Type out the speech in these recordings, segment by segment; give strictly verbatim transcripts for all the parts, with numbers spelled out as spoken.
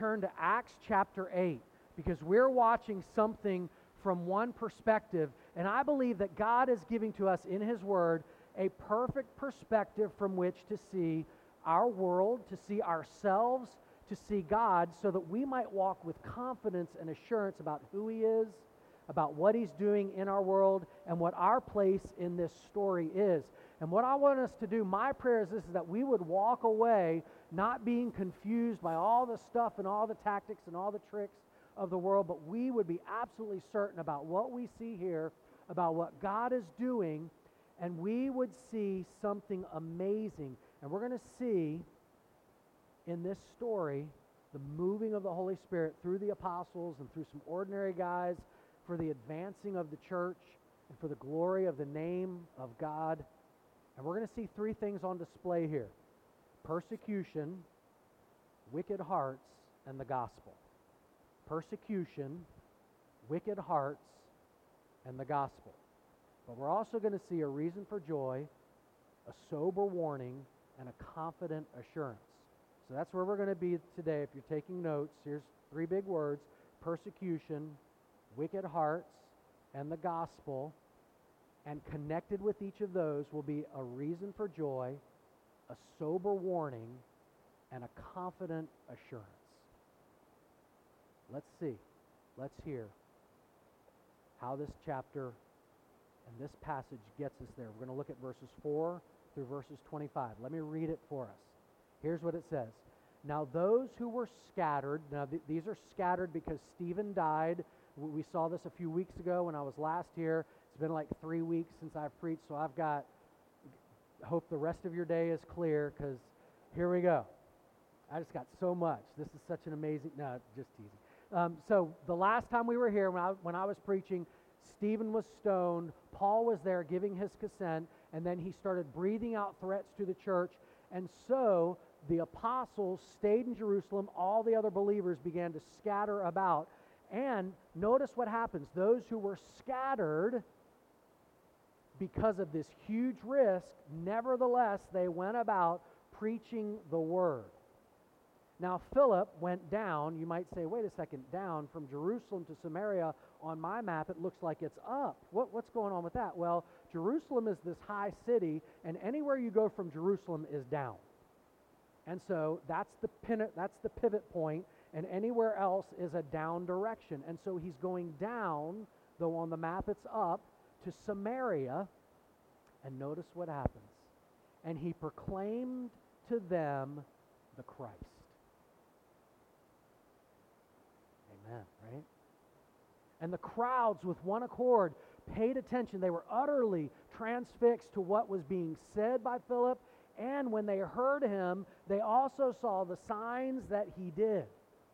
turn to Acts chapter eight because we're watching something from one perspective, and I believe that God is giving to us in His Word a perfect perspective from which to see our world, to see ourselves, to see God, so that we might walk with confidence and assurance about who He is, about what He's doing in our world, and what our place in this story is. And what I want us to do, my prayer is this, is that we would walk away not being confused by all the stuff and all the tactics and all the tricks of the world, but we would be absolutely certain about what we see here, about what God is doing, and we would see something amazing. And we're going to see in this story the moving of the Holy Spirit through the apostles and through some ordinary guys for the advancing of the church and for the glory of the name of God. And we're going to see three things on display here: persecution, wicked hearts, and the gospel. Persecution, wicked hearts, and the gospel. But we're also going to see a reason for joy, a sober warning, and a confident assurance. So that's where we're going to be today. If you're taking notes, here's three big words: persecution, wicked hearts, and the gospel. And connected with each of those will be a reason for joy, a sober warning, and a confident assurance. Let's see. Let's hear how this chapter and this passage gets us there. We're going to look at verses four through verses twenty-five. Let me read it for us. Here's what it says. Now those who were scattered, now th- these are scattered because Stephen died. We saw this a few weeks ago when I was last here. It's been like three weeks since I've preached, so I've got, hope the rest of your day is clear, because here we go. I just got so much. This is such an amazing, no, just teasing. Um, so the last time we were here, when I, when I was preaching, Stephen was stoned, Paul was there giving his consent, and then he started breathing out threats to the church, and so the apostles stayed in Jerusalem. All the other believers began to scatter about, and notice what happens. Those who were scattered because of this huge risk, nevertheless, they went about preaching the word. Now, Philip went down, you might say, wait a second, down from Jerusalem to Samaria. On my map, it looks like it's up. What, what's going on with that? Well, Jerusalem is this high city, and anywhere you go from Jerusalem is down. And so that's the pin, that's the pivot point, and anywhere else is a down direction. And so he's going down, though on the map it's up, to Samaria, and notice what happens. And he proclaimed to them the Christ. Amen, right? And the crowds with one accord paid attention. They were utterly transfixed to what was being said by Philip, and when they heard him, they also saw the signs that he did.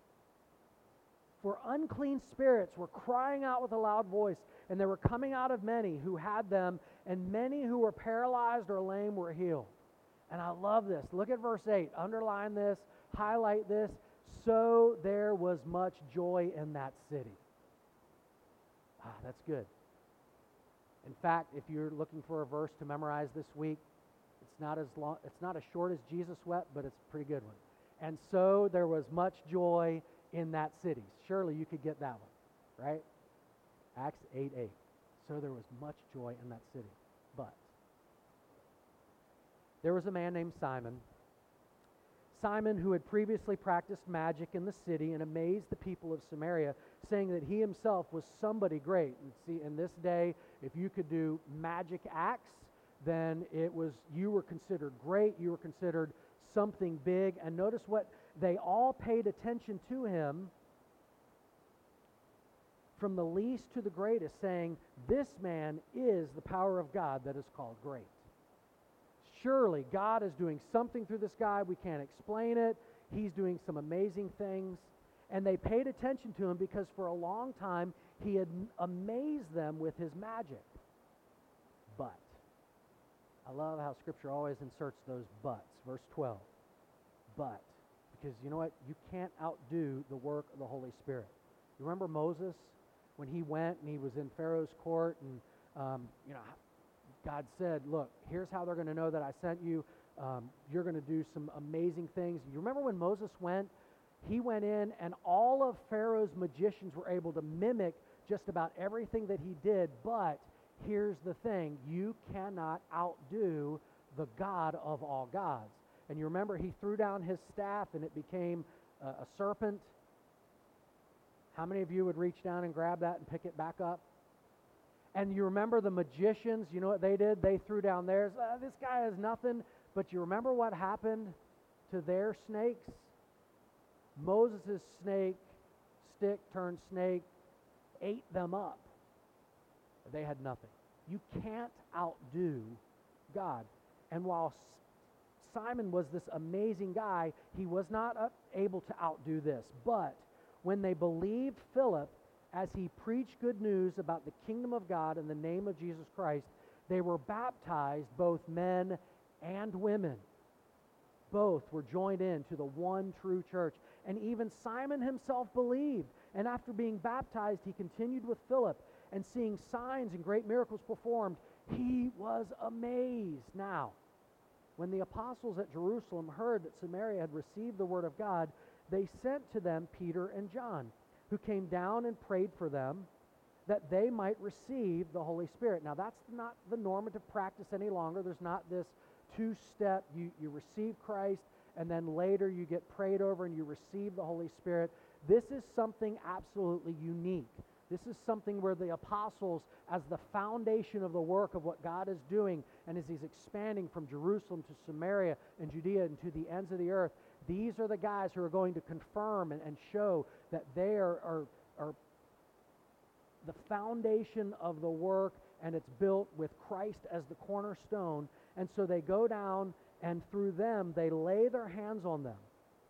For unclean spirits were crying out with a loud voice, and they were coming out of many who had them, and many who were paralyzed or lame were healed. And I love this. Look at verse eight. Underline this, highlight this. So there was much joy in that city. Ah, that's good. In fact, if you're looking for a verse to memorize this week, it's not as long, it's not as short as Jesus wept, but it's a pretty good one. And so there was much joy in that city. Surely you could get that one, right? Acts eight eight. So there was much joy in that city. But there was a man named Simon. Simon, who had previously practiced magic in the city and amazed the people of Samaria, saying that he himself was somebody great. And see, in this day, if you could do magic acts, then it was, you were considered great, you were considered something big. And notice what they all paid attention to him, from the least to the greatest, saying, this man is the power of God that is called great. Surely God is doing something through this guy. We can't explain it. He's doing some amazing things. And they paid attention to him because for a long time he had amazed them with his magic. But, I love how Scripture always inserts those buts. Verse twelve. But, because you know what? You can't outdo the work of the Holy Spirit. You remember Moses when he went and he was in Pharaoh's court, and um, you know, God said, look, here's how they're going to know that I sent you. Um, you're going to do some amazing things. You remember when Moses went He went in, and all of Pharaoh's magicians were able to mimic just about everything that he did. But here's the thing, you cannot outdo the God of all gods. And you remember he threw down his staff and it became a, a serpent. How many of you would reach down and grab that and pick it back up? And you remember the magicians, you know what they did? They threw down theirs. Uh, this guy has nothing. But you remember what happened to their snakes? Moses' snake, stick turned snake, ate them up. They had nothing. You can't outdo God. And while Simon was this amazing guy, he was not able to outdo this. But when they believed Philip as he preached good news about the kingdom of God in the name of Jesus Christ, they were baptized, both men and women. Both were joined into the one true church. And even Simon himself believed. And after being baptized, he continued with Philip and seeing signs and great miracles performed. He was amazed. Now, when the apostles at Jerusalem heard that Samaria had received the word of God, they sent to them Peter and John, who came down and prayed for them that they might receive the Holy Spirit. Now, that's not the normative practice any longer. There's not this two-step, you, you receive Christ, and then later you get prayed over and you receive the Holy Spirit. This is something absolutely unique. This is something where the apostles, as the foundation of the work of what God is doing, and as he's expanding from Jerusalem to Samaria and Judea and to the ends of the earth, these are the guys who are going to confirm and, and show that they are, are, are the foundation of the work, and it's built with Christ as the cornerstone. And so they go down, and through them, they lay their hands on them.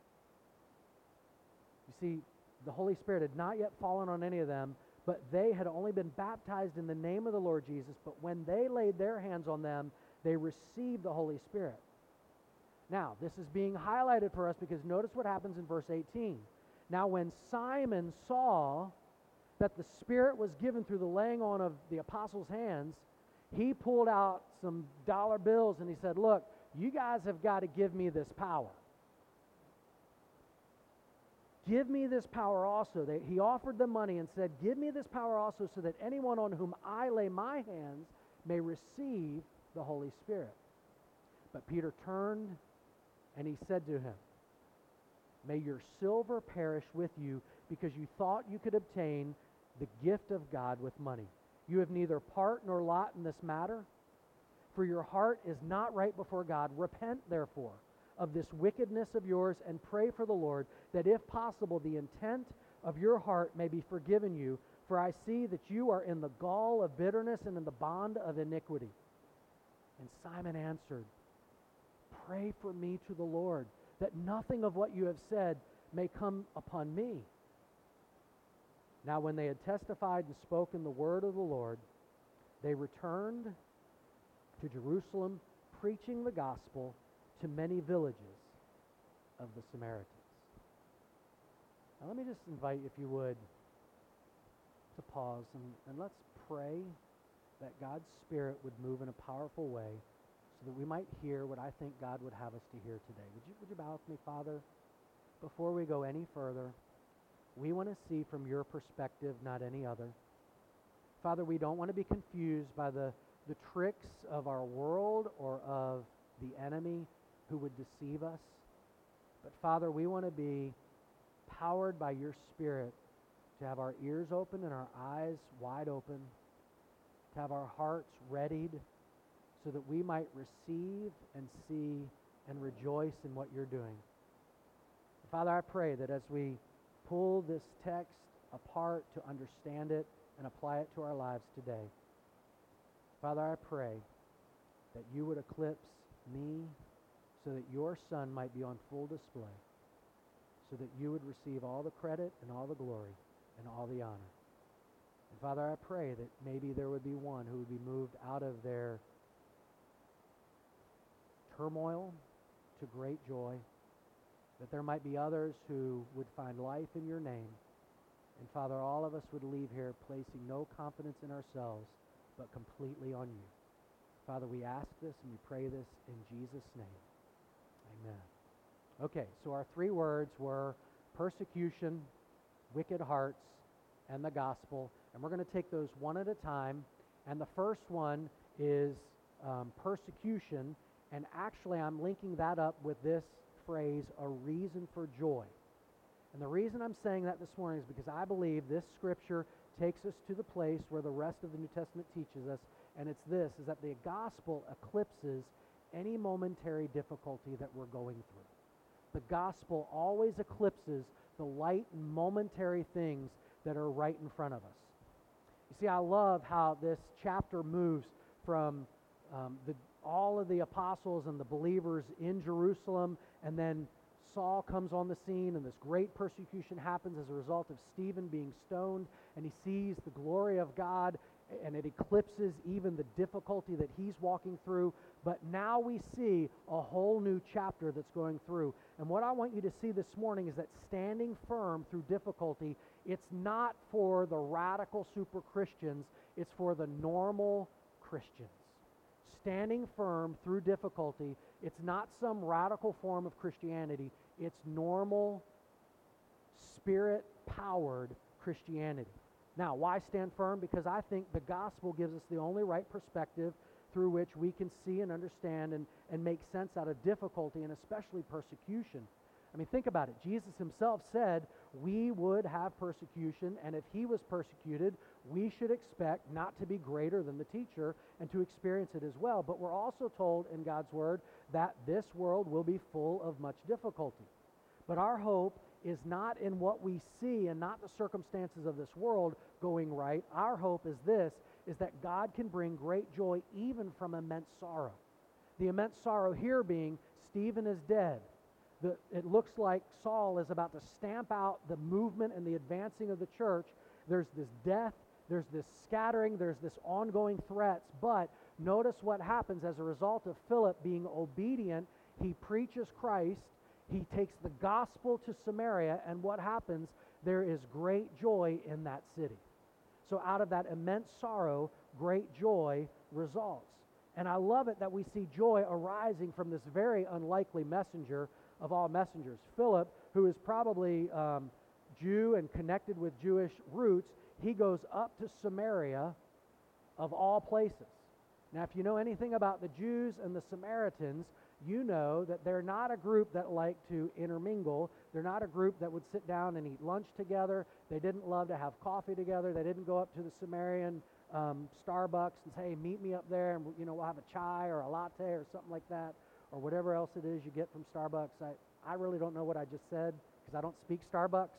You see, the Holy Spirit had not yet fallen on any of them, but they had only been baptized in the name of the Lord Jesus. But when they laid their hands on them, they received the Holy Spirit. Now, this is being highlighted for us because notice what happens in verse eighteen. Now, when Simon saw that the Spirit was given through the laying on of the apostles' hands, he pulled out some dollar bills and he said, look, you guys have got to give me this power. Give me this power also. They, he offered them money and said, give me this power also so that anyone on whom I lay my hands may receive the Holy Spirit. But Peter turned and he said to him, may your silver perish with you because you thought you could obtain the gift of God with money. You have neither part nor lot in this matter, for your heart is not right before God. Repent, therefore, of this wickedness of yours and pray for the Lord, that if possible the intent of your heart may be forgiven you, for I see that you are in the gall of bitterness and in the bond of iniquity. And Simon answered, pray for me to the Lord, that nothing of what you have said may come upon me. Now when they had testified and spoken the word of the Lord, they returned to Jerusalem, preaching the gospel to many villages of the Samaritans. Now let me just invite, if you would, to pause and, and let's pray that God's Spirit would move in a powerful way so that we might hear what I think God would have us to hear today. Would you, would you bow with me, Father? Before we go any further, we want to see from your perspective, not any other. Father, we don't want to be confused by the, the tricks of our world or of the enemy who would deceive us. But Father, we want to be powered by your Spirit to have our ears open and our eyes wide open, to have our hearts readied so that we might receive and see and rejoice in what you're doing. Father, I pray that as we pull this text apart to understand it and apply it to our lives today, Father, I pray that you would eclipse me so that your Son might be on full display, so that you would receive all the credit and all the glory and all the honor. And Father, I pray that maybe there would be one who would be moved out of their turmoil to great joy, that there might be others who would find life in your name. And Father, all of us would leave here placing no confidence in ourselves, but completely on you. Father, we ask this and we pray this in Jesus' name. Amen. Okay, so our three words were persecution, wicked hearts, and the gospel. And we're going to take those one at a time. And the first one is um, persecution. And actually, I'm linking that up with this phrase, a reason for joy. And the reason I'm saying that this morning is because I believe this scripture takes us to the place where the rest of the New Testament teaches us, and it's this, is that the gospel eclipses any momentary difficulty that we're going through. The gospel always eclipses the light and momentary things that are right in front of us. You see, I love how this chapter moves from um, the, all of the apostles and the believers in Jerusalem, and then Saul comes on the scene, and this great persecution happens as a result of Stephen being stoned, and he sees the glory of God, and it eclipses even the difficulty that he's walking through. But now we see a whole new chapter that's going through. And what I want you to see this morning is that standing firm through difficulty, it's not for the radical super Christians, it's for the normal Christians. Standing firm through difficulty, it's not some radical form of Christianity, it's normal, spirit-powered Christianity. Now, why stand firm? Because I think the gospel gives us the only right perspective through which we can see and understand and, and make sense out of difficulty, and especially persecution. I mean, think about it. Jesus himself said we would have persecution, and if he was persecuted, we should expect not to be greater than the teacher and to experience it as well. But we're also told in God's word that this world will be full of much difficulty. But our hope is not in what we see and not the circumstances of this world going right. Our hope is this, is that God can bring great joy even from immense sorrow. The immense sorrow here being Stephen is dead. The, it looks like Saul is about to stamp out the movement and the advancing of the church. There's this death, there's this scattering, there's this ongoing threats. But notice what happens as a result of Philip being obedient. He preaches Christ. He takes the gospel to Samaria, and what happens? There is great joy in that city. So out of that immense sorrow, great joy results. And I love it that we see joy arising from this very unlikely messenger of all messengers. Philip, who is probably um, Jew and connected with Jewish roots, he goes up to Samaria, of all places. Now, if you know anything about the Jews and the Samaritans, you know that they're not a group that like to intermingle. They're not a group that would sit down and eat lunch together. They didn't love to have coffee together. They didn't go up to the Samaritan um, Starbucks and say, hey, meet me up there, and you know, we'll have a chai or a latte or something like that, or whatever else it is you get from Starbucks. I, I really don't know what I just said because I don't speak Starbucks.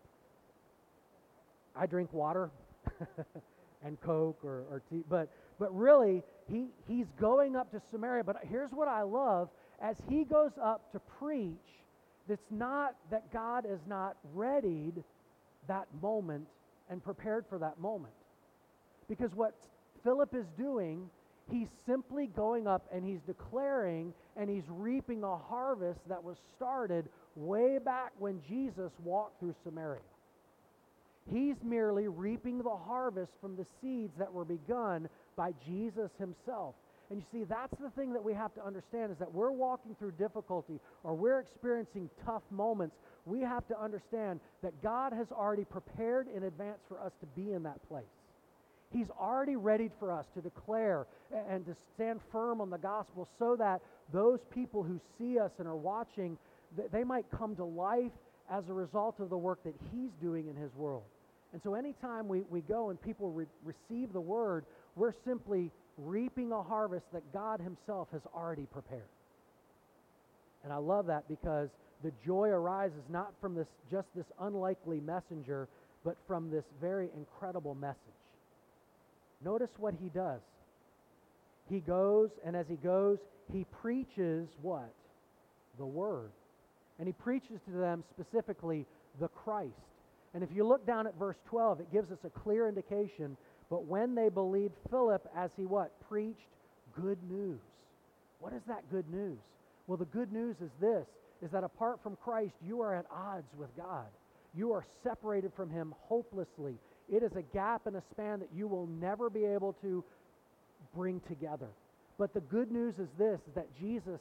I drink water and Coke or, or tea. But but really, he, he's going up to Samaria. But here's what I love. As he goes up to preach, it's not that God is not readied that moment and prepared for that moment. Because what Philip is doing, he's simply going up and he's declaring and he's reaping a harvest that was started way back when Jesus walked through Samaria. He's merely reaping the harvest from the seeds that were begun by Jesus himself. And you see, that's the thing that we have to understand, is that we're walking through difficulty or we're experiencing tough moments. We have to understand that God has already prepared in advance for us to be in that place. He's already readied for us to declare and to stand firm on the gospel so that those people who see us and are watching, they might come to life as a result of the work that he's doing in his world. And so anytime we, we go and people re- receive the word, we're simply reaping a harvest that God himself has already prepared. And I love that because the joy arises not from this just this unlikely messenger, but from this very incredible message. Notice what he does. He goes, and as he goes, he preaches what? The word. And he preaches to them specifically the Christ. And if you look down at verse twelve, it gives us a clear indication. But when they believed Philip as he what? Preached good news. What is that good news? Well, the good news is this, is that apart from Christ, you are at odds with God. You are separated from him hopelessly. It is a gap and a span that you will never be able to bring together. But the good news is this, is that Jesus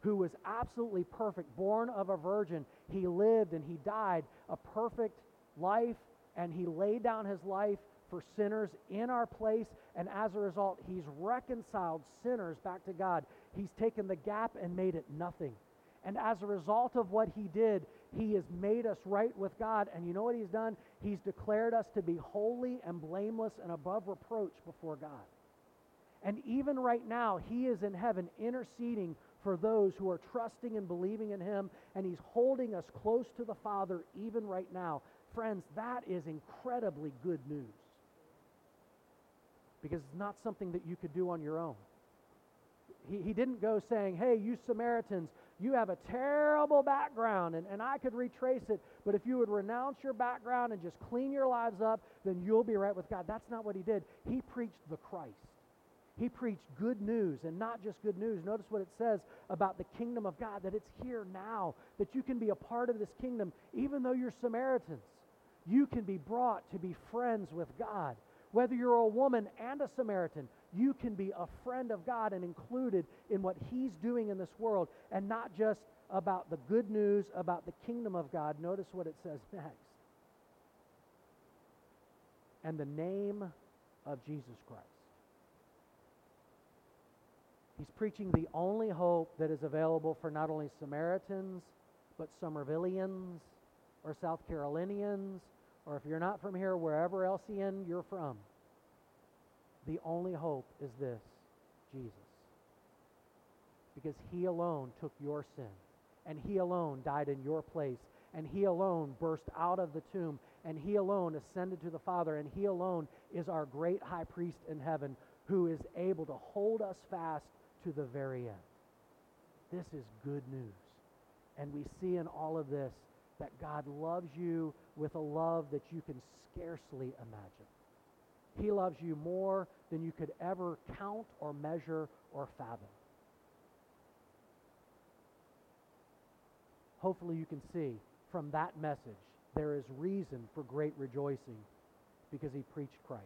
who was absolutely perfect, born of a virgin. He lived and he died a perfect life, and he laid down his life for sinners in our place, and as a result, he's reconciled sinners back to God. He's taken the gap and made it nothing. And as a result of what he did, he has made us right with God. And you know what he's done? He's declared us to be holy and blameless and above reproach before God. And even right now, he is in heaven interceding for those who are trusting and believing in him, and he's holding us close to the Father even right now. Friends, that is incredibly good news, because it's not something that you could do on your own. He, he didn't go saying, hey, you Samaritans, you have a terrible background, and, and I could retrace it, but if you would renounce your background and just clean your lives up, then you'll be right with God. That's not what he did. He preached the Christ. He preached good news, and not just good news. Notice what it says about the kingdom of God, that it's here now, that you can be a part of this kingdom, even though you're Samaritans. You can be brought to be friends with God. Whether you're a woman and a Samaritan, you can be a friend of God and included in what he's doing in this world, and not just about the good news about the kingdom of God. Notice what it says next. And the name of Jesus Christ. He's preaching the only hope that is available for not only Samaritans, but Somervillians or South Carolinians, or if you're not from here, wherever else in you're from. The only hope is this, Jesus. Because he alone took your sin, and he alone died in your place, and he alone burst out of the tomb, and he alone ascended to the Father, and he alone is our great high priest in heaven, who is able to hold us fast to the very end. This is good news. And we see in all of this that God loves you with a love that you can scarcely imagine. He loves you more than you could ever count or measure or fathom. Hopefully you can see from that message there is reason for great rejoicing, because he preached Christ.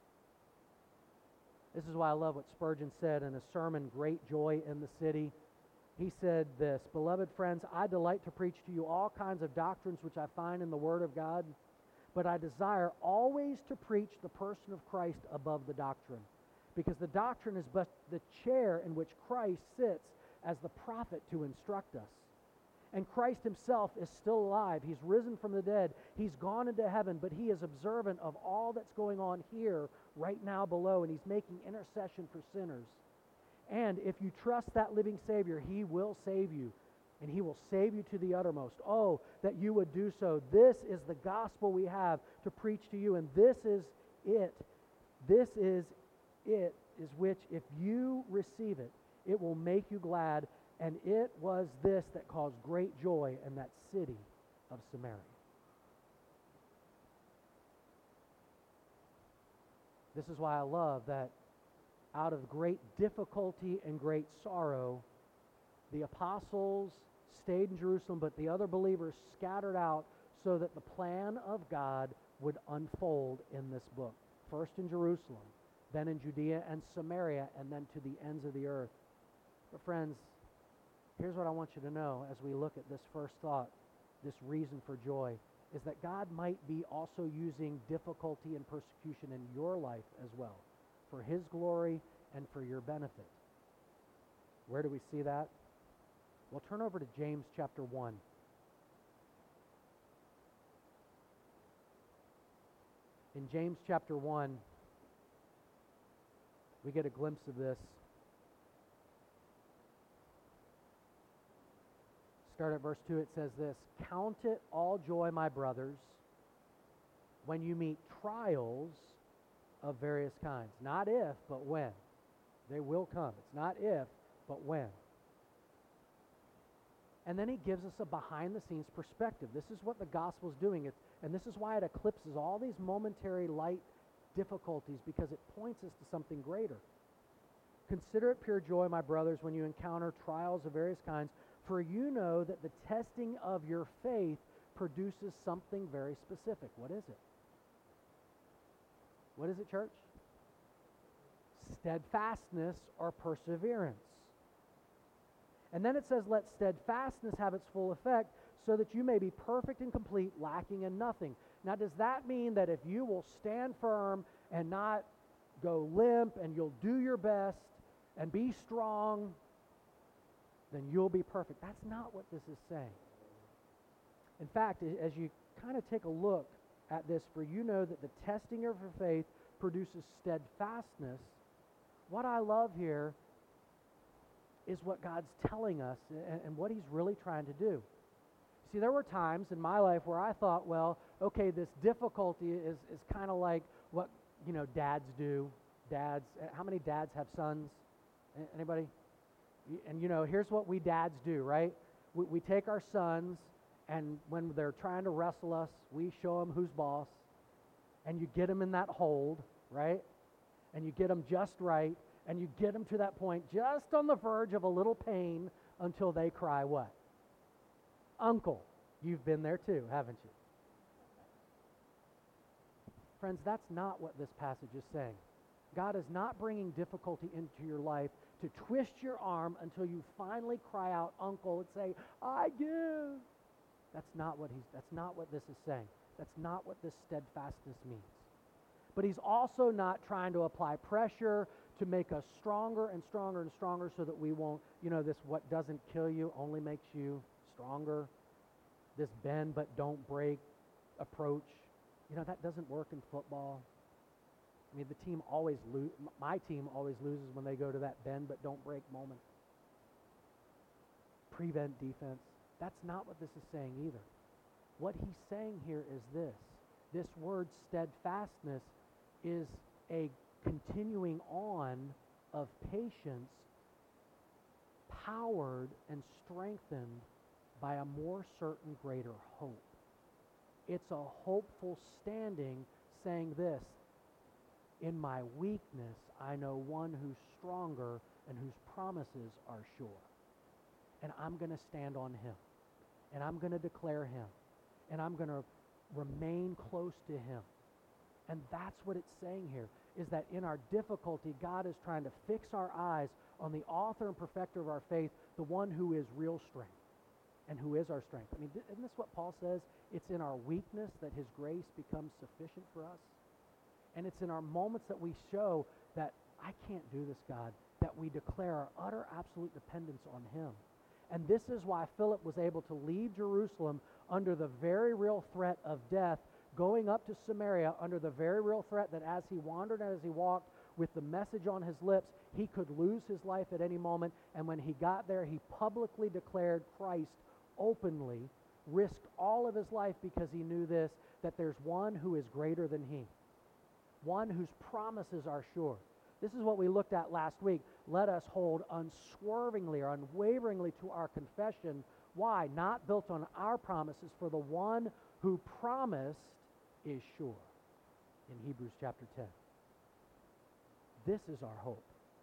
This is why I love what Spurgeon said in a sermon, Great Joy in the City. He said this, "Beloved friends, I delight to preach to you all kinds of doctrines which I find in the Word of God, but I desire always to preach the person of Christ above the doctrine, because the doctrine is but the chair in which Christ sits as the prophet to instruct us. And Christ himself is still alive. He's risen from the dead. He's gone into heaven, but he is observant of all that's going on here right now below, and he's making intercession for sinners. And if you trust that living Savior, he will save you, and he will save you to the uttermost. Oh, that you would do so. This is the gospel we have to preach to you, and this is it. This is it, is which, if you receive it, it will make you glad. And it was this that caused great joy in that city of Samaria." This is why I love that out of great difficulty and great sorrow, the apostles stayed in Jerusalem, but the other believers scattered out so that the plan of God would unfold in this book. First in Jerusalem, then in Judea and Samaria, and then to the ends of the earth. But friends, here's what I want you to know as we look at this first thought, this reason for joy, is that God might be also using difficulty and persecution in your life as well, for his glory and for your benefit. Where do we see that? Well, turn over to James chapter one. In James chapter one, we get a glimpse of this. Start at verse two, it says this, "Count it all joy, my brothers, when you meet trials of various kinds." Not if, but when. They will come. It's not if, but when. And then he gives us a behind-the-scenes perspective. This is what the gospel is doing. It's, and this is why it eclipses all these momentary light difficulties, because it points us to something greater. "Consider it pure joy, my brothers, when you encounter trials of various kinds, for you know that the testing of your faith produces something very specific." What is it? What is it, church? Steadfastness or perseverance. And then it says, let steadfastness have its full effect, so that you may be perfect and complete, lacking in nothing. Now, does that mean that if you will stand firm and not go limp, and you'll do your best and be strong, then you'll be perfect? That's not what this is saying. In fact, as you kind of take a look at this, for you know that the testing of your faith produces steadfastness. What I love here is what God's telling us and, and what he's really trying to do. See, there were times in my life where I thought, well, okay, this difficulty is, is kind of like what, you know, dads do. Dads, how many dads have sons? Anybody? And, you know, here's what we dads do, right? We, we take our sons, and when they're trying to wrestle us, we show them who's boss. And you get them in that hold, right? And you get them just right, and you get them to that point just on the verge of a little pain until they cry what? Uncle. You've been there too, haven't you? Friends, that's not what this passage is saying. God is not bringing difficulty into your life to twist your arm until you finally cry out, uncle, and say, I give. That's not what he's that's not what this is saying. That's not what this steadfastness means. But he's also not trying to apply pressure to make us stronger and stronger and stronger so that we won't, you know, this what doesn't kill you only makes you stronger. This bend but don't break approach. You know, that doesn't work in football. I mean, the team always lo- my team always loses when they go to that bend but don't break moment. Prevent defense. That's not what this is saying either. What he's saying here is this. This word steadfastness is a continuing on of patience, powered and strengthened by a more certain greater hope. It's a hopeful standing saying this, in my weakness I know one who's stronger and whose promises are sure. And I'm going to stand on him. And I'm going to declare him. And I'm going to remain close to him. And that's what it's saying here, is that in our difficulty, God is trying to fix our eyes on the author and perfecter of our faith, the one who is real strength and who is our strength. I mean, isn't this what Paul says? It's in our weakness that his grace becomes sufficient for us. And it's in our moments that we show that I can't do this, God, that we declare our utter absolute dependence on him. And this is why Philip was able to leave Jerusalem under the very real threat of death, going up to Samaria under the very real threat that as he wandered and as he walked with the message on his lips, he could lose his life at any moment. And when he got there, he publicly declared Christ openly, risked all of his life because he knew this, that there's one who is greater than he, one whose promises are sure. This is what we looked at last week. Let us hold unswervingly or unwaveringly to our confession. Why? Not built on our promises, for the one who promised is sure. In Hebrews chapter ten. This is our hope.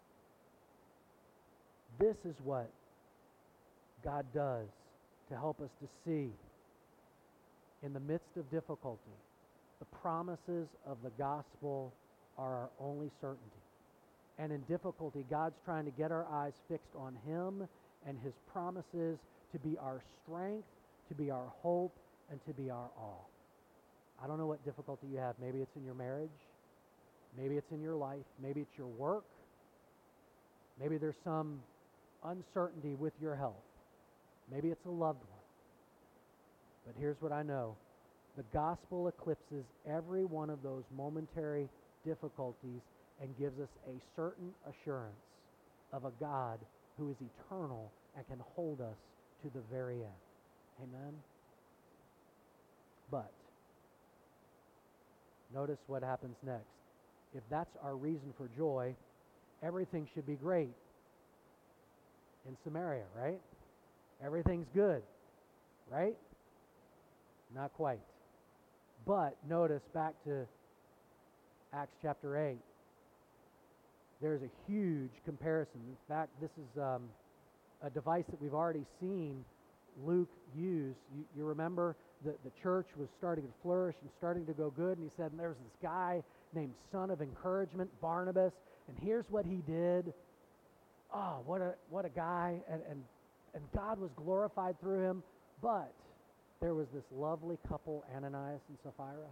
This is what God does to help us to see in the midst of difficulty, the promises of the gospel are our only certainty. And in difficulty, God's trying to get our eyes fixed on him and his promises to be our strength, to be our hope, and to be our all. I don't know what difficulty you have. Maybe it's in your marriage. Maybe it's in your life. Maybe it's your work. Maybe there's some uncertainty with your health. Maybe it's a loved one. But here's what I know. The gospel eclipses every one of those momentary difficulties and gives us a certain assurance of a God who is eternal and can hold us to the very end. Amen? But notice what happens next. If that's our reason for joy, everything should be great in Samaria, right? Everything's good, right? Not quite. But notice back to Acts chapter eight. There's a huge comparison. In fact, this is um, a device that we've already seen Luke use. You, you remember that the church was starting to flourish and starting to go good, and he said, and there's this guy named Son of Encouragement, Barnabas, and here's what he did. Oh, what a what a guy. And, and and God was glorified through him, but there was this lovely couple, Ananias and Sapphira,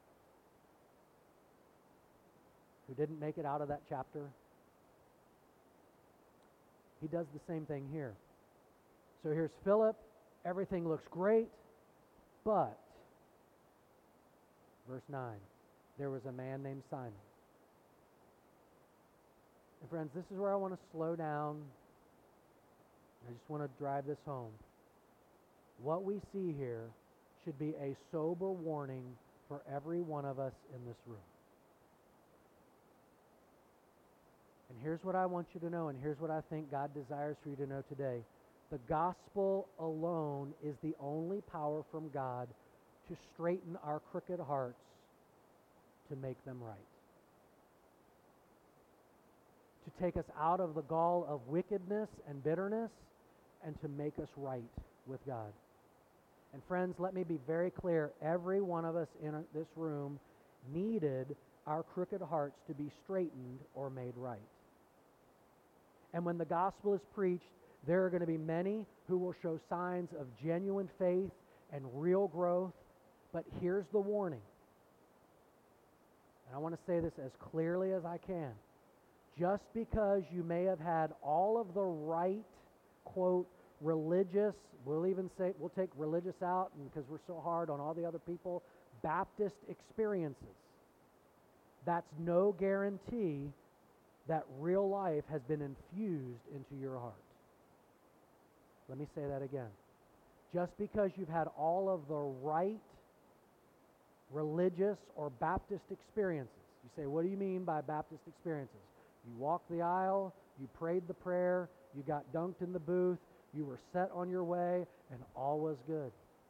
who didn't make it out of that chapter. He does the same thing here. So here's Philip. Everything looks great, but, verse nine, there was a man named Simon. And friends, this is where I want to slow down. I just want to drive this home. What we see here should be a sober warning for every one of us in this room. And here's what I want you to know, and here's what I think God desires for you to know today. The gospel alone is the only power from God to straighten our crooked hearts, to make them right. To take us out of the gall of wickedness and bitterness, and to make us right with God. And friends, let me be very clear. Every one of us in this room needed our crooked hearts to be straightened or made right. And when the gospel is preached, there are going to be many who will show signs of genuine faith and real growth. But here's the warning. And I want to say this as clearly as I can. Just because you may have had all of the right, quote, religious, we'll even say, we'll take religious out because we're so hard on all the other people, Baptist experiences, that's no guarantee that real life has been infused into your heart. Let me say that again. Just because you've had all of the right religious or Baptist experiences, you say, what do you mean by Baptist experiences? You walked the aisle, you prayed the prayer, you got dunked in the booth, you were set on your way, and all was good.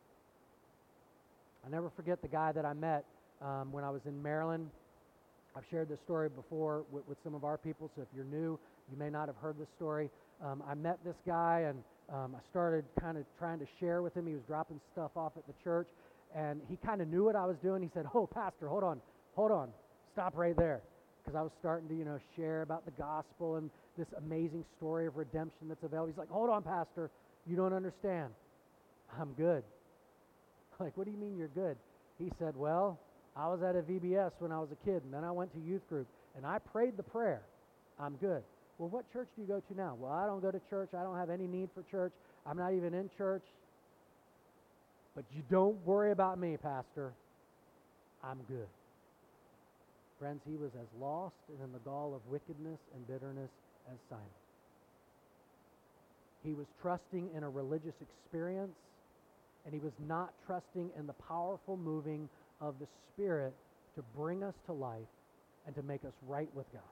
I never forget the guy that I met um, when I was in Maryland. I've shared this story before with, with some of our people, so if you're new, you may not have heard this story. Um, I met this guy, and um, I started kind of trying to share with him. He was dropping stuff off at the church, and he kind of knew what I was doing. He said, oh, Pastor, hold on, hold on, stop right there. Because I was starting to, you know, share about the gospel and this amazing story of redemption that's available. He's like, hold on, Pastor, you don't understand. I'm good. Like, what do you mean you're good? He said, well, I was at a V B S when I was a kid, and then I went to youth group, and I prayed the prayer. I'm good. Well, what church do you go to now? Well, I don't go to church. I don't have any need for church. I'm not even in church. But you don't worry about me, Pastor. I'm good. Friends, he was as lost and in the gall of wickedness and bitterness as Simon. He was trusting in a religious experience, and he was not trusting in the powerful moving of the Spirit to bring us to life and to make us right with God.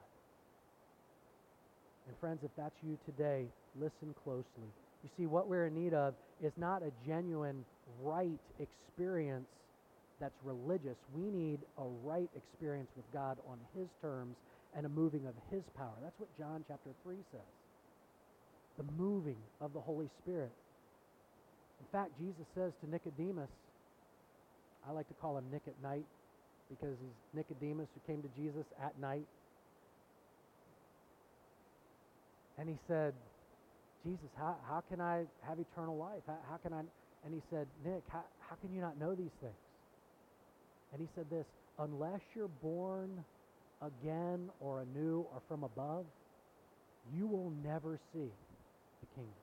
And friends, if that's you today, listen closely. You see, what we're in need of is not a genuine right experience that's religious. We need a right experience with God on His terms and a moving of His power. That's what John chapter three says. The moving of the Holy Spirit. In fact, Jesus says to Nicodemus, I like to call him Nick at night because he's Nicodemus who came to Jesus at night. And he said, Jesus, how, how can I have eternal life? How, how can I? And he said, Nick, how, how can you not know these things? And he said this, unless you're born again or anew or from above, you will never see the kingdom.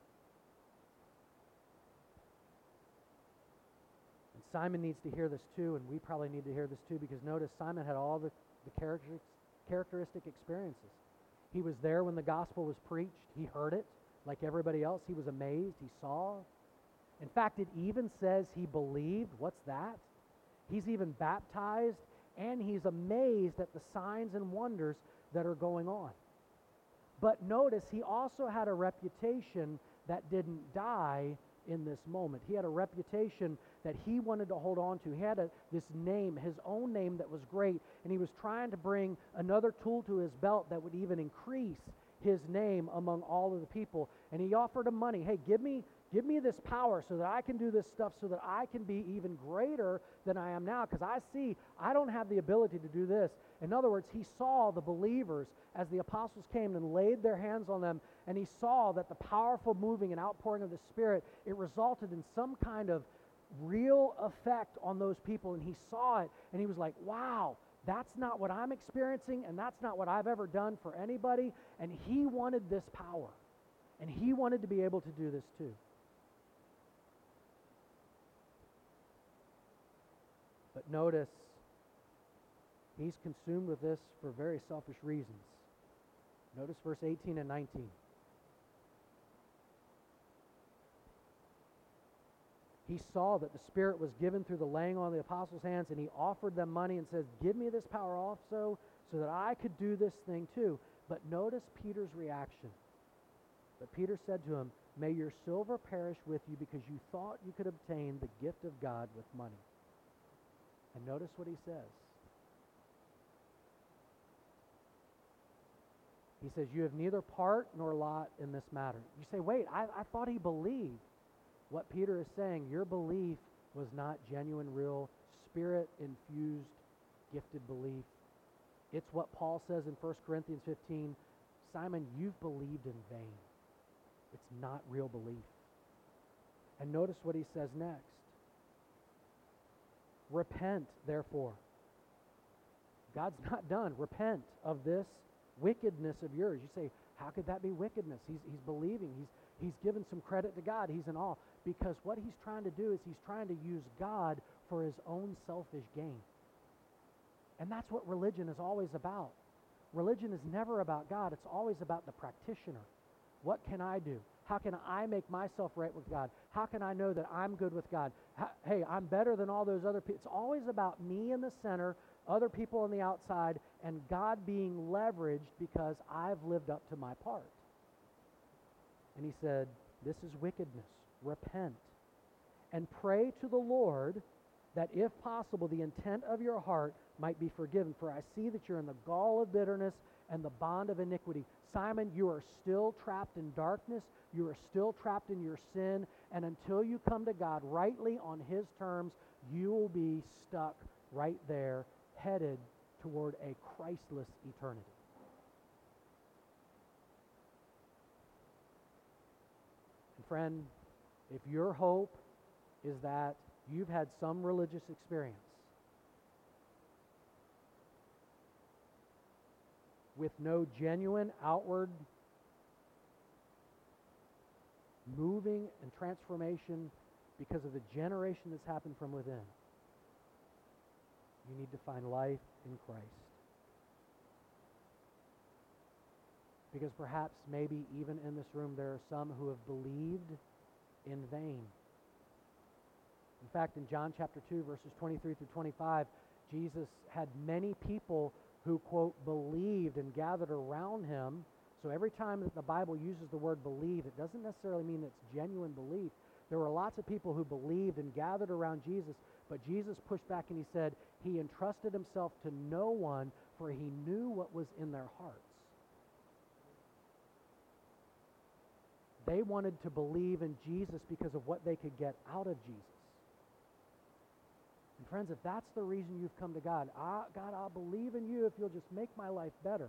And Simon needs to hear this too, and we probably need to hear this too, because notice Simon had all the, the character, characteristic experiences. He was there when the gospel was preached. He heard it like everybody else. He was amazed. He saw. In fact, it even says he believed. What's that? He's even baptized, and he's amazed at the signs and wonders that are going on. But notice, he also had a reputation that didn't die in this moment. He had a reputation that he wanted to hold on to. He had a, this name, his own name that was great, and he was trying to bring another tool to his belt that would even increase his name among all of the people. And he offered him money. Hey, give me, Give me this power so that I can do this stuff so that I can be even greater than I am now, because I see I don't have the ability to do this. In other words, he saw the believers as the apostles came and laid their hands on them, and he saw that the powerful moving and outpouring of the Spirit, it resulted in some kind of real effect on those people, and he saw it, and he was like, wow, that's not what I'm experiencing, and that's not what I've ever done for anybody, and he wanted this power, and he wanted to be able to do this too. But notice, he's consumed with this for very selfish reasons. Notice verse eighteen and nineteen. He saw that the Spirit was given through the laying on of the apostles' hands, and he offered them money and says, give me this power also so that I could do this thing too. But notice Peter's reaction. But Peter said to him, may your silver perish with you because you thought you could obtain the gift of God with money. And notice what he says. He says, you have neither part nor lot in this matter. You say, wait, I, I thought he believed. What Peter is saying, your belief was not genuine, real, Spirit-infused, gifted belief. It's what Paul says in First Corinthians fifteen, Simon, you've believed in vain. It's not real belief. And notice what he says next. Repent, therefore. God's not done. Repent of this wickedness of yours. You say, how could that be wickedness? He's, he's believing. He's, he's given some credit to God. He's in awe. Because what he's trying to do is he's trying to use God for his own selfish gain. And that's what religion is always about. Religion is never about God. It's always about the practitioner. What can I do? How can I make myself right with God? How can I know that I'm good with God? How, hey, I'm better than all those other people. It's always about me in the center, other people on the outside, and God being leveraged because I've lived up to my part. And he said, this is wickedness. Repent and pray to the Lord that if possible the intent of your heart might be forgiven. For I see that you're in the gall of bitterness and the bond of iniquity. Simon, you are still trapped in darkness. You are still trapped in your sin. And until you come to God rightly on his terms, you will be stuck right there, headed toward a Christless eternity. And friend, if your hope is that you've had some religious experience with no genuine outward moving and transformation because of the generation that's happened from within, you need to find life in Christ. Because perhaps, maybe even in this room, there are some who have believed in vain. In fact, in John chapter two, verses twenty-three through twenty-five, Jesus had many people who, quote, believed and gathered around him. So every time that the Bible uses the word believe, it doesn't necessarily mean it's genuine belief. There were lots of people who believed and gathered around Jesus, but Jesus pushed back and he said he entrusted himself to no one, for he knew what was in their hearts. They wanted to believe in Jesus because of what they could get out of Jesus. And friends, if that's the reason you've come to God, I, God, I'll believe in you if you'll just make my life better.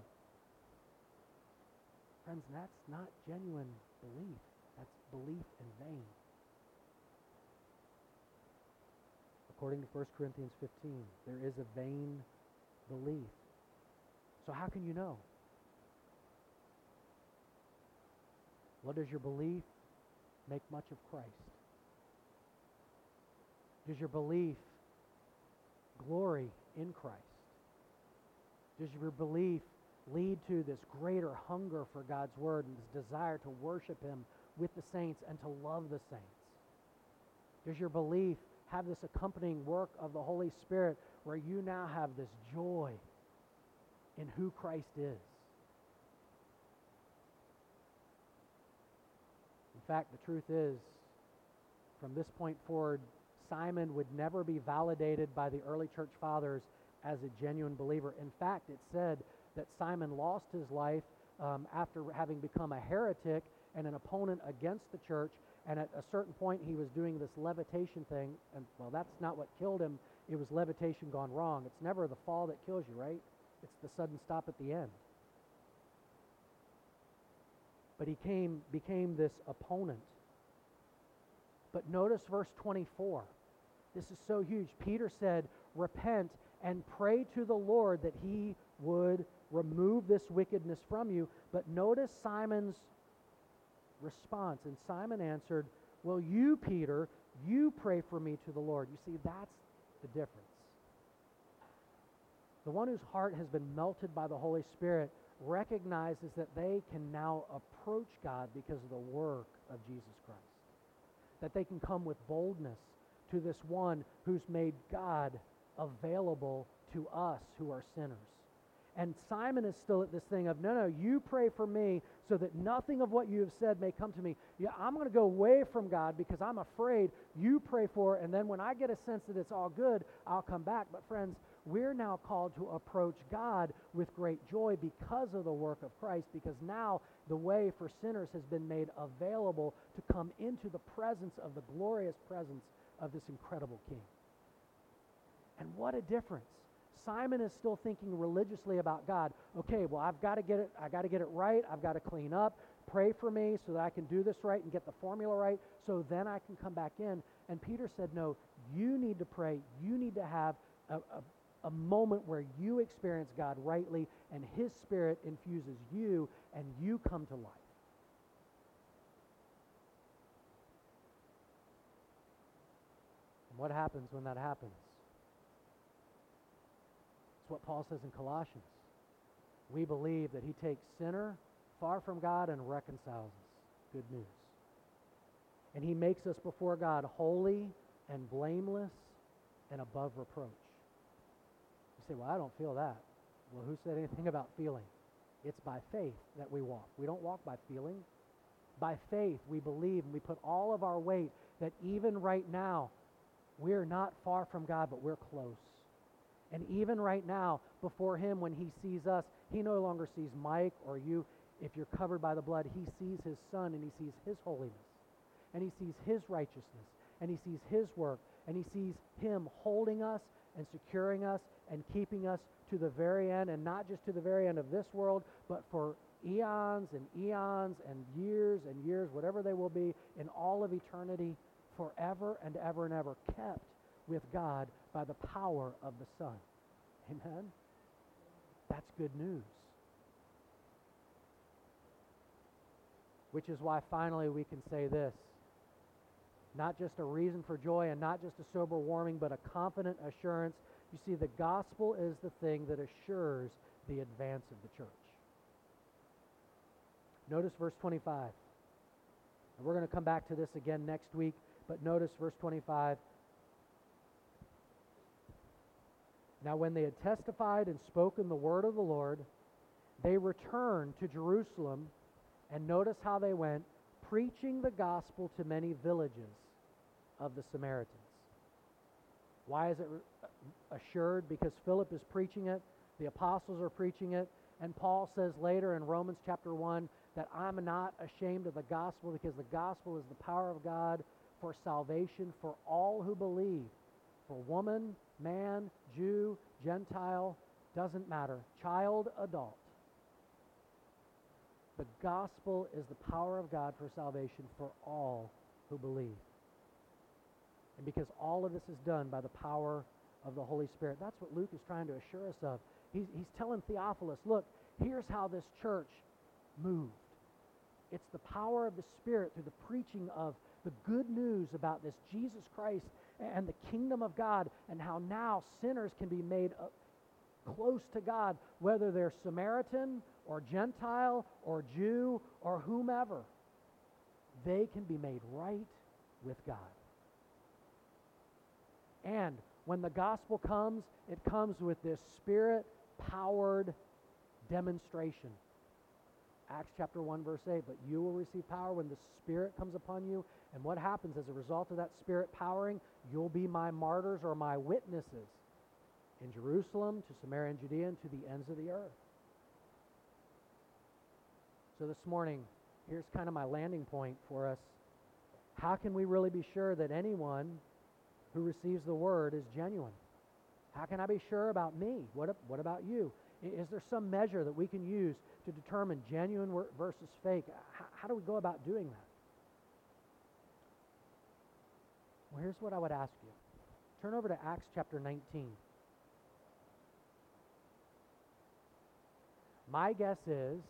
Friends, that's not genuine belief. That's belief in vain. According to First Corinthians fifteen, there is a vain belief. So how can you know? Well, does your belief make much of Christ? Does your belief glory in Christ? Does your belief lead to this greater hunger for God's word and this desire to worship him with the saints and to love the saints? Does your belief have this accompanying work of the Holy Spirit where you now have this joy in who Christ is? In fact, the truth is, from this point forward, Simon would never be validated by the early church fathers as a genuine believer. In fact, it said that Simon lost his life um, after having become a heretic and an opponent against the church, And at a certain point, he was doing this levitation thing. And, well, that's not what killed him. It was levitation gone wrong. It's never the fall that kills you, right? It's the sudden stop at the end. But he came, became this opponent. But notice verse twenty-four. This is so huge. Peter said, repent and pray to the Lord that he would remove this wickedness from you. But notice Simon's response. And Simon answered, well, you, Peter, you pray for me to the Lord. You see, that's the difference. The one whose heart has been melted by the Holy Spirit recognizes that they can now approach God because of the work of Jesus Christ. That they can come with boldness to this one who's made God available to us who are sinners. And Simon is still at this thing of, no, no, you pray for me so that nothing of what you have said may come to me. Yeah, I'm going to go away from God because I'm afraid. You pray for it, and then when I get a sense that it's all good, I'll come back. But friends, we're now called to approach God with great joy because of the work of Christ, because now the way for sinners has been made available to come into the presence of the glorious presence of this incredible King. And what a difference. Simon is still thinking religiously about God. Okay, well, I've got to get it, I got to get it right. I've got to clean up. Pray for me so that I can do this right and get the formula right so then I can come back in. And Peter said, no, you need to pray. You need to have a, a, a moment where you experience God rightly and his Spirit infuses you and you come to life. And what happens when that happens? What Paul says in Colossians. We believe that he takes sinner far from God and reconciles us. Good news. And he makes us before God holy and blameless and above reproach. You say, well, I don't feel that. Well, who said anything about feeling? It's by faith that we walk. We don't walk by feeling. By faith, we believe and we put all of our weight that even right now, we're not far from God, but we're close. And even right now, before him, when he sees us, he no longer sees Mike or you. If you're covered by the blood, he sees his Son and he sees his holiness. And he sees his righteousness. And he sees his work. And he sees him holding us and securing us and keeping us to the very end. And not just to the very end of this world, but for eons and eons and years and years, whatever they will be, in all of eternity, forever and ever and ever, kept with God by the power of the Son. Amen? That's good news. Which is why finally we can say this. Not just a reason for joy and not just a sober warning, but a confident assurance. You see, the gospel is the thing that assures the advance of the church. Notice verse twenty-five. And we're going to come back to this again next week, but notice verse twenty-five. Now when they had testified and spoken the word of the Lord, they returned to Jerusalem, and notice how they went, preaching the gospel to many villages of the Samaritans. Why is it assured? Because Philip is preaching it, the apostles are preaching it, and Paul says later in Romans chapter one that I'm not ashamed of the gospel because the gospel is the power of God for salvation for all who believe. For woman, man, Jew, Gentile, doesn't matter. Child, adult. The gospel is the power of God for salvation for all who believe. And because all of this is done by the power of the Holy Spirit, that's what Luke is trying to assure us of. He's, he's telling Theophilus, look, here's how this church moved. It's the power of the Spirit through the preaching of the good news about this Jesus Christ and the kingdom of God, and how now sinners can be made close to God, whether they're Samaritan or Gentile or Jew or whomever. They can be made right with God. And when the gospel comes, it comes with this Spirit-powered demonstration. Acts chapter one, verse eight, but you will receive power when the Spirit comes upon you. And what happens as a result of that Spirit powering? You'll be my martyrs or my witnesses in Jerusalem, to Samaria and Judea, and to the ends of the earth. So this morning, here's kind of my landing point for us. How can we really be sure that anyone who receives the word is genuine? How can I be sure about me? What, what about you? Is there some measure that we can use to determine genuine versus fake? How, how do we go about doing that? Well, here's what I would ask you. Turn over to Acts chapter nineteen. My guess is,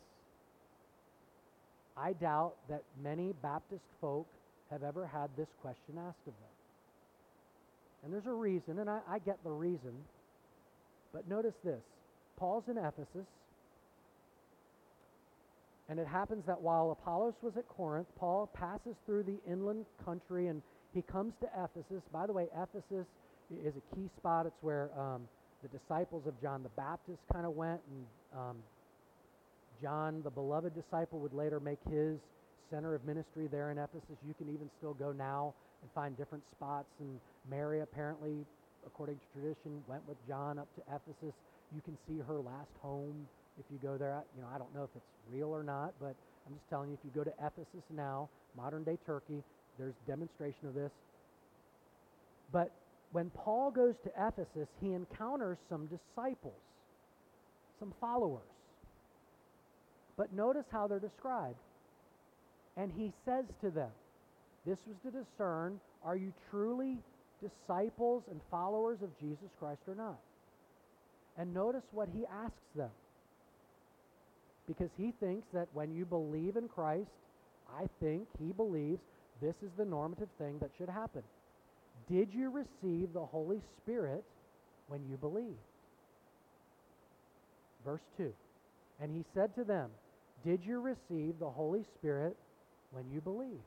I doubt that many Baptist folk have ever had this question asked of them. And there's a reason, and I, I get the reason, but notice this. Paul's in Ephesus, and it happens that while Apollos was at Corinth, Paul passes through the inland country, and he comes to Ephesus. By the way, Ephesus is a key spot. It's where um, the disciples of John the Baptist kind of went, and um, John, the beloved disciple, would later make his center of ministry there in Ephesus. You can even still go now and find different spots, and Mary apparently, according to tradition, went with John up to Ephesus. You can see her last home if you go there. You know, I don't know if it's real or not, but I'm just telling you, if you go to Ephesus now, modern-day Turkey, there's demonstration of this. But when Paul goes to Ephesus, he encounters some disciples, some followers. But notice how they're described. And he says to them, this was to discern, are you truly disciples and followers of Jesus Christ or not? And notice what he asks them. Because he thinks that when you believe in Christ, I think he believes this is the normative thing that should happen. Did you receive the Holy Spirit when you believed? Verse two. And he said to them, did you receive the Holy Spirit when you believed?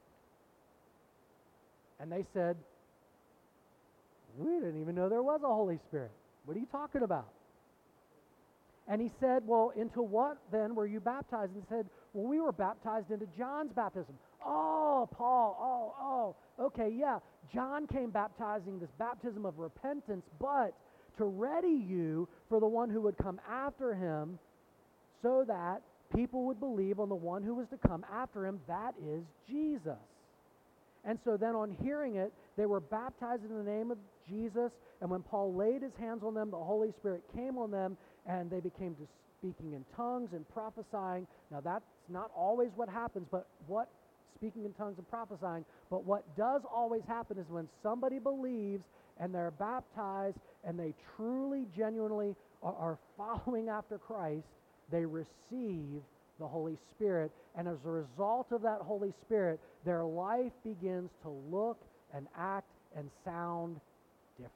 And they said, we didn't even know there was a Holy Spirit. What are you talking about? And he said, well, into what then were you baptized? And he said, well, we were baptized into John's baptism. Oh, Paul, oh, oh, okay, yeah. John came baptizing this baptism of repentance, but to ready you for the one who would come after him, so that people would believe on the one who was to come after him, that is Jesus. And so then on hearing it, they were baptized in the name of Jesus, and when Paul laid his hands on them, the Holy Spirit came on them, and they became to speaking in tongues and prophesying. Now that's not always what happens, but what speaking in tongues and prophesying, but what does always happen is when somebody believes and they're baptized and they truly, genuinely are, are following after Christ, they receive the Holy Spirit, and as a result of that Holy Spirit, their life begins to look and act and sound different.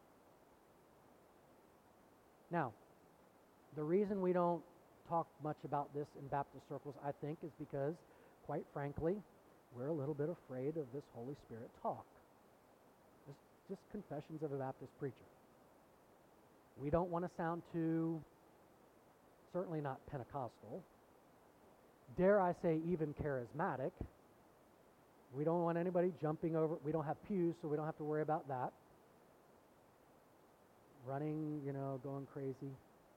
Now, the reason we don't talk much about this in Baptist circles, I think, is because, quite frankly, we're a little bit afraid of this Holy Spirit talk. Just, just confessions of a Baptist preacher. We don't want to sound too, certainly not Pentecostal, dare I say even charismatic. We don't want anybody jumping over. We don't have pews, so we don't have to worry about that. Running, you know, going crazy.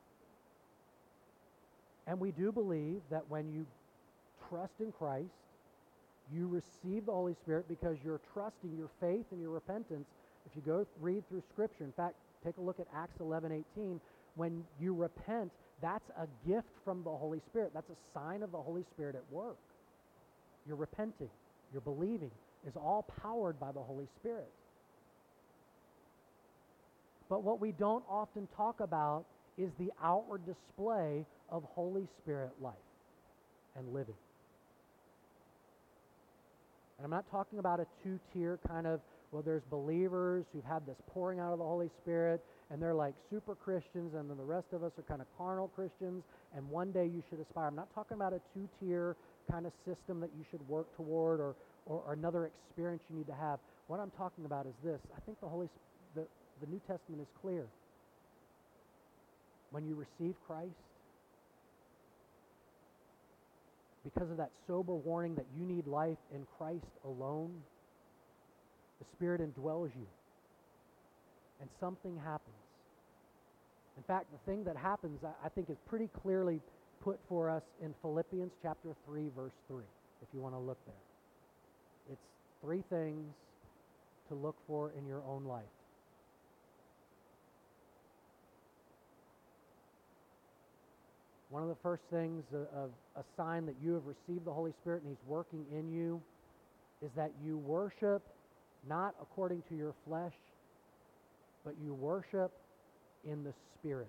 And we do believe that when you trust in Christ, you receive the Holy Spirit because you're trusting your faith and your repentance. If you go read through Scripture, in fact, take a look at Acts eleven eighteen. When you repent, that's a gift from the Holy Spirit. That's a sign of the Holy Spirit at work. You're repenting, you're believing, is all powered by the Holy Spirit. But what we don't often talk about is the outward display of Holy Spirit life and living. And I'm not talking about a two-tier kind of, well, there's believers who've had this pouring out of the Holy Spirit, and they're like super Christians, and then the rest of us are kind of carnal Christians, and one day you should aspire. I'm not talking about a two-tier kind of system that you should work toward, or, or, or another experience you need to have. What I'm talking about is this. I think the Holy the, the New Testament is clear. When you receive Christ, because of that sober warning that you need life in Christ alone, the Spirit indwells you, and something happens. In fact, the thing that happens, I, I think, is pretty clearly put for us in Philippians chapter three, verse three, if you want to look there. It's three things to look for in your own life. One of the first things, of a sign that you have received the Holy Spirit and He's working in you, is that you worship not according to your flesh, but you worship in the Spirit.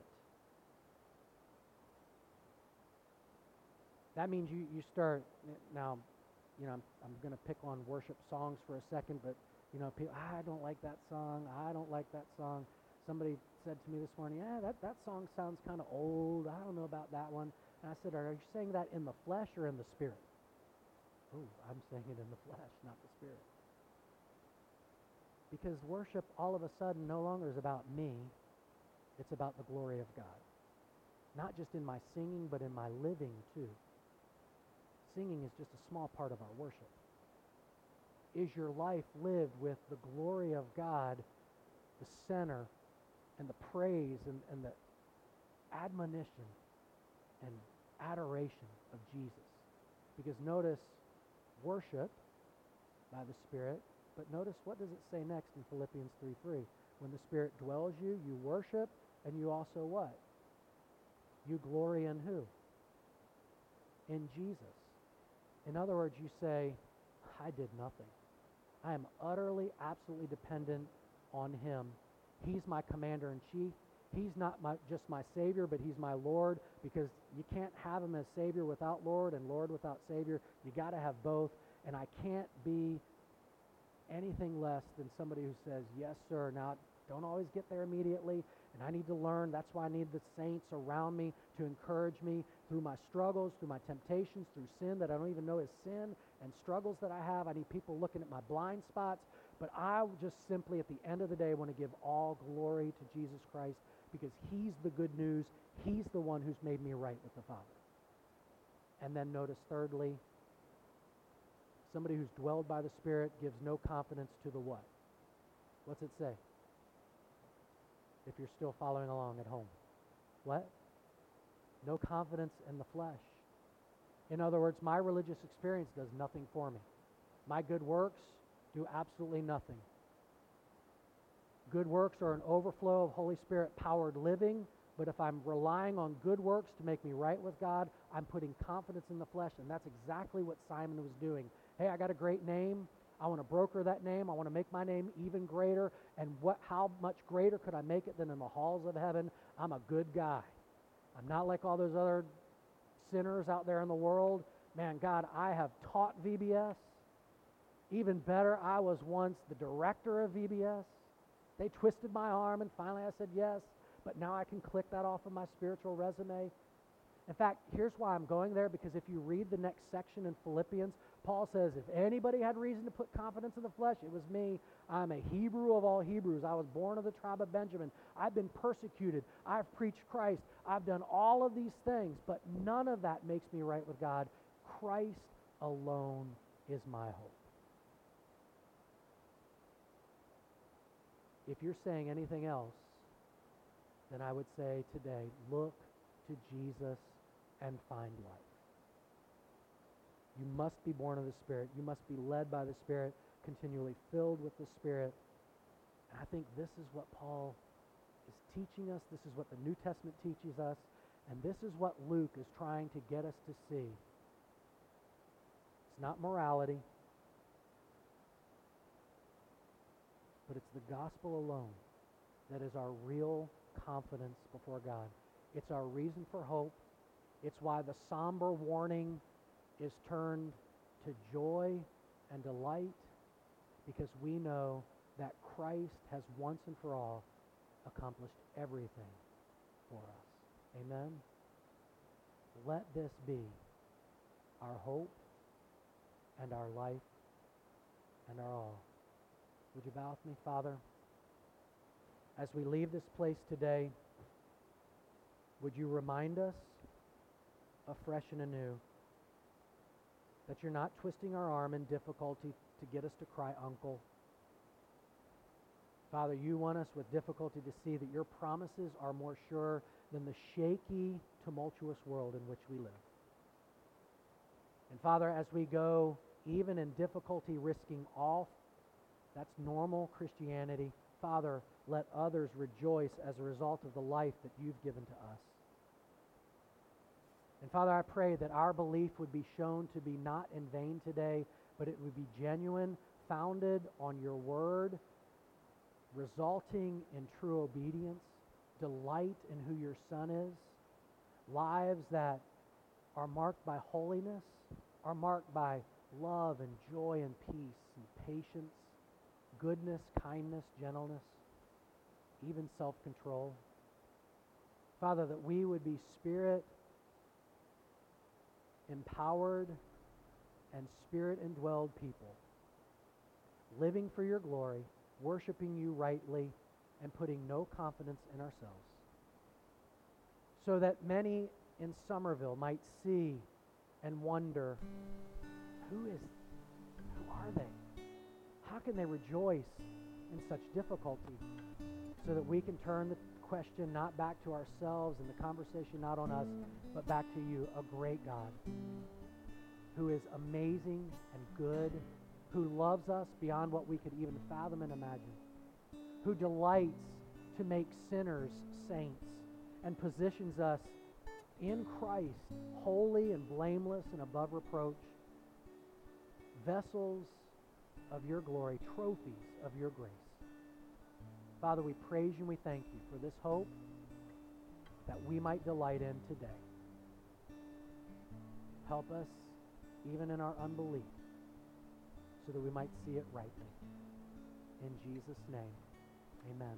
That means you, you start, now, you know, I'm, I'm going to pick on worship songs for a second, but, you know, people, ah, I don't like that song, I don't like that song. Somebody said to me this morning, yeah, that, that song sounds kind of old, I don't know about that one. And I said, are you saying that in the flesh or in the Spirit? Oh, I'm saying it in the flesh, not the Spirit. Because worship all of a sudden no longer is about me, it's about the glory of God. Not just in my singing, but in my living too. Singing is just a small part of our worship. Is your life lived with the glory of God, the center, and the praise and, and the admonition and adoration of Jesus? Because notice, worship by the Spirit, but notice what does it say next in Philippians three three? When the Spirit dwells you, you worship, and you also what? You glory in who? In Jesus. In other words, you say, I did nothing. I am utterly, absolutely dependent on Him. He's my commander-in-chief. He's not my, just my Savior, but He's my Lord, because you can't have Him as Savior without Lord and Lord without Savior. You got to have both, and I can't be anything less than somebody who says, yes, sir. Now, don't always get there immediately, and I need to learn. That's why I need the saints around me to encourage me through my struggles, through my temptations, through sin that I don't even know is sin, and struggles that I have. I need people looking at my blind spots, but I just simply, at the end of the day, want to give all glory to Jesus Christ, because He's the good news. He's the one who's made me right with the Father. And then notice, thirdly, somebody who's dwelled by the Spirit gives no confidence to the what? What's it say? If you're still following along at home. What? No confidence in the flesh. In other words, my religious experience does nothing for me. My good works do absolutely nothing. Good works are an overflow of Holy Spirit-powered living, but if I'm relying on good works to make me right with God, I'm putting confidence in the flesh, and that's exactly what Simon was doing. Hey, I got a great name. I want to broker that name. I want to make my name even greater. And what? How much greater could I make it than in the halls of heaven? I'm a good guy. I'm not like all those other sinners out there in the world. Man, God, I have taught V B S. Even better, I was once the director of V B S. They twisted my arm, and finally I said yes. But now I can click that off of my spiritual resume. In fact, here's why I'm going there, because if you read the next section in Philippians, Paul says, if anybody had reason to put confidence in the flesh, it was me. I'm a Hebrew of all Hebrews. I was born of the tribe of Benjamin. I've been persecuted. I've preached Christ. I've done all of these things, but none of that makes me right with God. Christ alone is my hope. If you're saying anything else, then I would say today, look to Jesus and find life. You must be born of the Spirit. You must be led by the Spirit, continually filled with the Spirit. And I think this is what Paul is teaching us. This is what the New Testament teaches us. And this is what Luke is trying to get us to see. It's not morality, but it's the gospel alone that is our real confidence before God. It's our reason for hope. It's why the somber warning is turned to joy and delight, because we know that Christ has once and for all accomplished everything for us. Amen? Let this be our hope and our life and our all. Would you bow with me, Father? As we leave this place today, would you remind us afresh and anew that you're not twisting our arm in difficulty to get us to cry uncle. Father, you want us with difficulty to see that your promises are more sure than the shaky, tumultuous world in which we live. And Father, as we go even in difficulty, risking all. That's normal Christianity. Father, let others rejoice as a result of the life that you've given to us. And Father, I pray that our belief would be shown to be not in vain today, but it would be genuine, founded on your word, resulting in true obedience, delight in who your Son is, lives that are marked by holiness, are marked by love and joy and peace and patience, goodness, kindness, gentleness, even self-control. Father, that we would be Spirit empowered and Spirit indwelled people, living for your glory, worshiping you rightly, and putting no confidence in ourselves. So that many in Somerville might see and wonder, who is, who are they? How can they rejoice in such difficulty? So that we can turn the question not back to ourselves and the conversation not on us, but back to you, a great God who is amazing and good, who loves us beyond what we could even fathom and imagine, who delights to make sinners saints and positions us in Christ, holy and blameless and above reproach, vessels of your glory, trophies of your grace. Father, we praise you and we thank you for this hope that we might delight in today. Help us even in our unbelief so that we might see it rightly. In Jesus' name, amen.